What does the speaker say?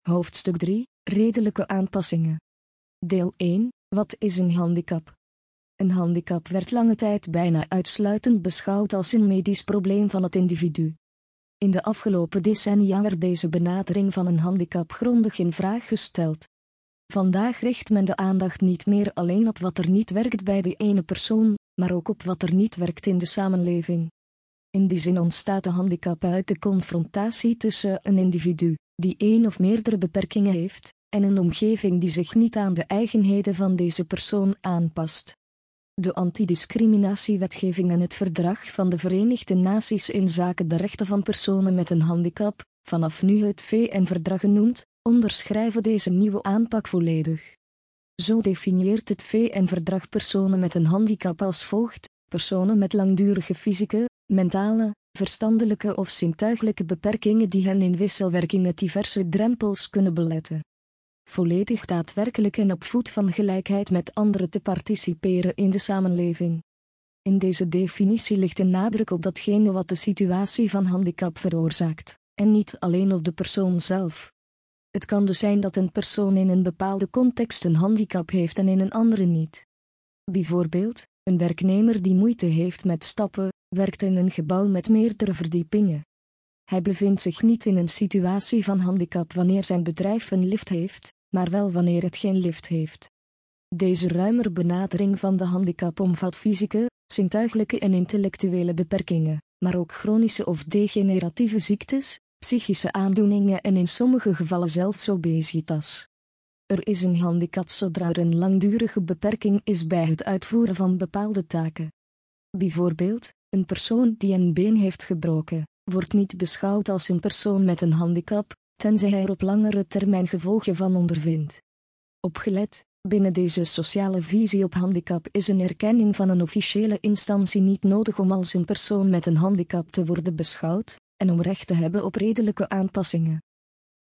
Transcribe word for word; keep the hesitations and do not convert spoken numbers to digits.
Hoofdstuk drie, redelijke aanpassingen. Deel één, wat is een handicap? Een handicap werd lange tijd bijna uitsluitend beschouwd als een medisch probleem van het individu. In de afgelopen decennia werd deze benadering van een handicap grondig in vraag gesteld. Vandaag richt men de aandacht niet meer alleen op wat er niet werkt bij de ene persoon, maar ook op wat er niet werkt in de samenleving. In die zin ontstaat de handicap uit de confrontatie tussen een individu, die één of meerdere beperkingen heeft, en een omgeving die zich niet aan de eigenheden van deze persoon aanpast. De antidiscriminatiewetgeving en het Verdrag van de Verenigde Naties inzake de rechten van personen met een handicap, vanaf nu het V N-verdrag genoemd, onderschrijven deze nieuwe aanpak volledig. Zo definieert het V N-verdrag personen met een handicap als volgt: personen met langdurige fysieke, mentale, verstandelijke of zintuiglijke beperkingen die hen in wisselwerking met diverse drempels kunnen beletten. Volledig daadwerkelijk en op voet van gelijkheid met anderen te participeren in de samenleving. In deze definitie ligt een nadruk op datgene wat de situatie van handicap veroorzaakt, en niet alleen op de persoon zelf. Het kan dus zijn dat een persoon in een bepaalde context een handicap heeft en in een andere niet. Bijvoorbeeld, een werknemer die moeite heeft met stappen, werkt in een gebouw met meerdere verdiepingen. Hij bevindt zich niet in een situatie van handicap wanneer zijn bedrijf een lift heeft, maar wel wanneer het geen lift heeft. Deze ruimere benadering van de handicap omvat fysieke, zintuiglijke en intellectuele beperkingen, maar ook chronische of degeneratieve ziektes, psychische aandoeningen en in sommige gevallen zelfs obesitas. Er is een handicap zodra er een langdurige beperking is bij het uitvoeren van bepaalde taken. Bijvoorbeeld, een persoon die een been heeft gebroken, wordt niet beschouwd als een persoon met een handicap, tenzij hij er op langere termijn gevolgen van ondervindt. Opgelet, binnen deze sociale visie op handicap is een erkenning van een officiële instantie niet nodig om als een persoon met een handicap te worden beschouwd, en om recht te hebben op redelijke aanpassingen.